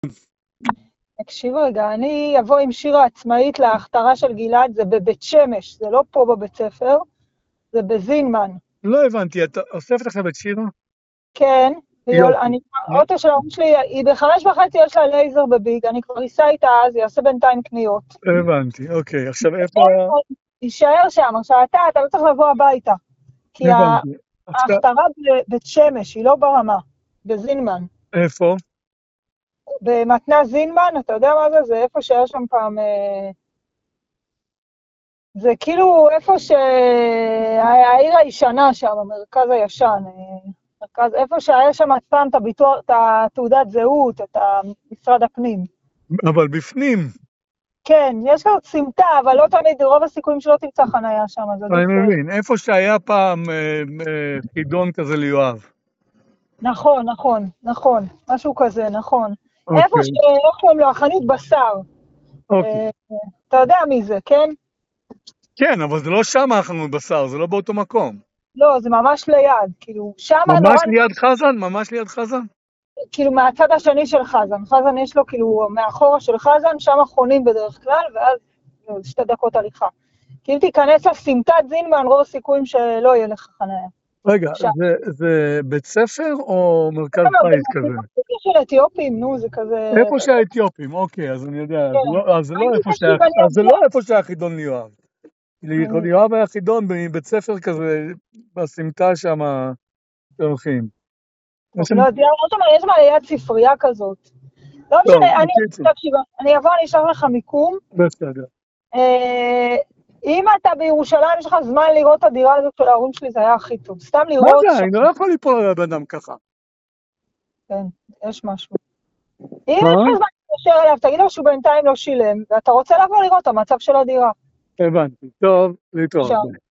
תקשיב רגע, אני אבוא עם שירה עצמאית להכתרה של גלעד, זה בבית שמש, זה לא פה בבית ספר, זה בזינמן. לא הבנתי, את אוספת עכשיו את שירה? כן, יופי. האוטו של ההורים שלי, היא ב5:30 יש לה לייזר בביג, אני כבר אסע איתה אז, היא יעשה בינתיים קניות. הבנתי, אוקיי. עכשיו איפה... יישאר שם, עכשיו אתה לא צריך לבוא הביתה, כי הבנתי. עכשיו, ההכתרה בבית שמש, היא לא ברמה, בזינמן. איפה? במתנ"ס זינמן, אתה יודע מה זה? זה איפה שהיה שם פעם... זה כאילו איפה שהעיר הישנה שם, המרכז הישן, מרכז, איפה שהיה שם פעם את הביטוח, את התעודת זהות, את משרד הפנים. אבל בפנים. כן, יש כאן סמטה, אבל לא תמיד, רוב הסיכויים שלא תמצא חניה שם, אז אני עדיף... מבין, איפה שהיה פעם חידון כזה ליואב. נכון, נכון, נכון, משהו כזה, נכון. איפה אוקיי, איך קוראים לו, החנות בשר. אוקיי. אתה יודע מי זה, כן? כן, אבל זה לא שם החנות בשר, זה לא באותו מקום. לא, זה ממש ליד, כאילו, שם נורא... ממש ליד חזן? ממש ליד חזן? כאילו מהצד השני של חזן. חזן יש לו כאילו מאחורה של חזן, שם חונים בדרך כלל, ואז 2 דקות הליכה. כי אם תיכנס לסמטת זינמן, רוב הסיכויים שלא יהיה לך חניה. רגע, זה בית ספר או מרכז בית כזה? זה של אתיופים, נו, זה כזה... איפה שהאתיופים, אוקיי, אז אני יודע, אז זה לא איפה שהיה חידון ליואב. ליואב היה חידון בבית ספר כזה, בסמטה שם שהולכים. לא יודע, יש מה ליד ספרייה כזאת. לא משנה, אני אבוא, אני אשלח לך מיקום. בסדר. אם אתה בירושלים, יש לך זמן לראות את הדירה הזאת של ההורים שלי, זה היה הכי טוב. סתם לראות... מה זה? אני לא יכול ליפול על הבן אדם ככה. כן, יש משהו. אם יש לך זמן להתקשר אליו, תגיד לו שהוא בינתיים לא שילם, ואתה רוצה לבוא לראות את המצב של הדירה. הבנתי. טוב, להתראות.